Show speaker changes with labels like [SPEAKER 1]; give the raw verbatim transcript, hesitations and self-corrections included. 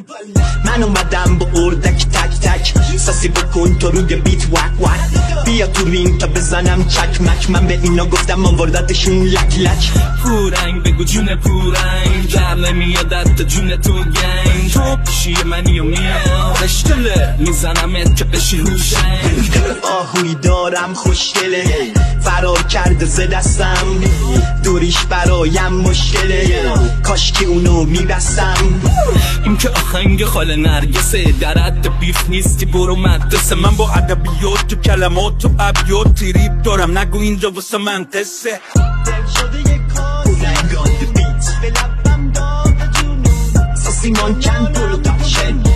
[SPEAKER 1] من اومدم با اردک تک تک ساسی بکن تو روی بیت وک وک بیا تو رینگ تا بزنم چکمک من به اینا گفتم من وردتشون لک لک
[SPEAKER 2] پورنگ بگو جون پورنگ در نمیاد حتی جون تو گنگ تو پیشی منی و میاد اشتله میزنم که بشی روشنگ
[SPEAKER 1] آهوی دارم خوشگله فرار کرده ز دستم دوریش برایم مشکله کاش که اونو میبستم
[SPEAKER 2] این که آهنگ خاله نرگسه در حد بیف نیستی برو مدرسه من با ادبیات و کلمات و ابیات تریب دارم نگو اینجا واسه من قصه
[SPEAKER 1] دل شده یک کار رنگان بیت به لبم داده جونو ساسی مانکن پولو تاپشن